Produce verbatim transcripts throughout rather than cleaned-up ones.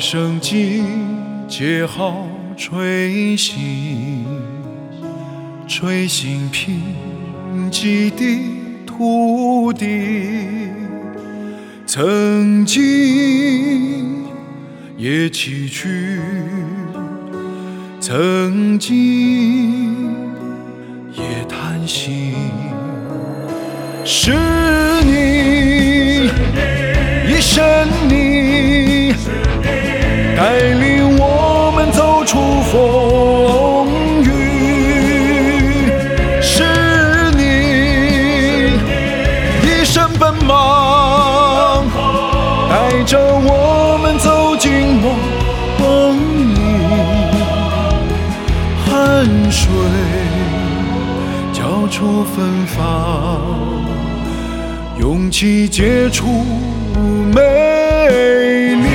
声季节号吹醒，吹醒贫瘠的土地，曾经也崎岖，曾经也叹息，是你，一生你带领我们走出风雨，是你一生奔忙，带着我们走进梦里，汗水交出芬芳，勇气结出美丽。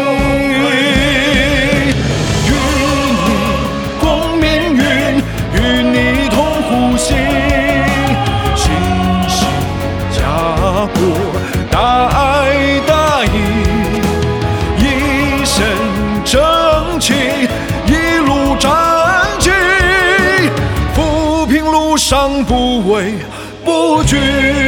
大爱大义，一身正气，一路战绩，扶贫路上不畏不惧。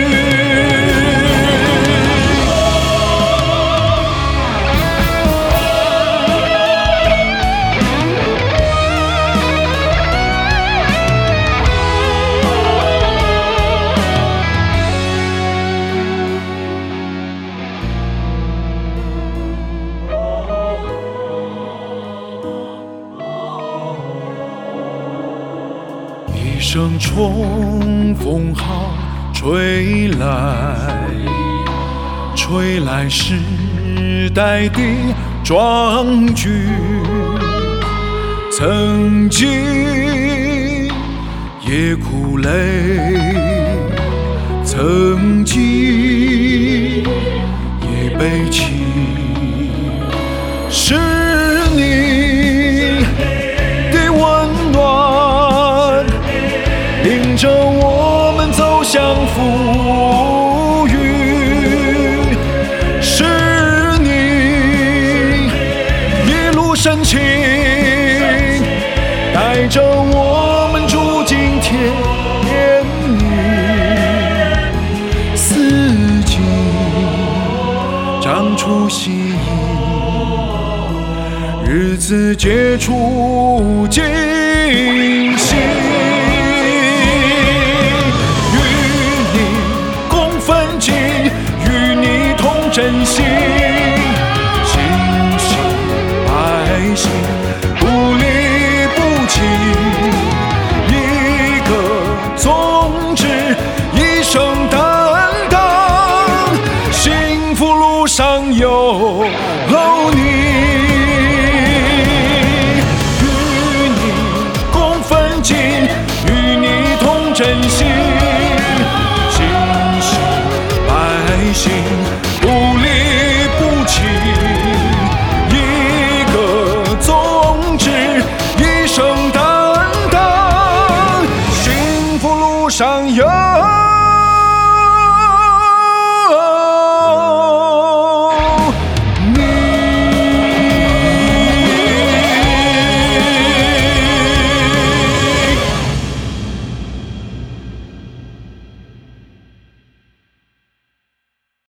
一声冲锋号吹来，吹来时代的壮举，曾经也哭泪，曾经也悲泣，是你的温暖领着我们走向富裕，是你一路深情，带着我们住进田里，四季长出希翼，日子结出惊喜。真心，心系百姓，不离不弃，一个宗旨，一生担当，幸福路上有你，与你共奋进，与你同真心，心系百姓。不离不弃，一个宗旨，一生担当，幸福路上有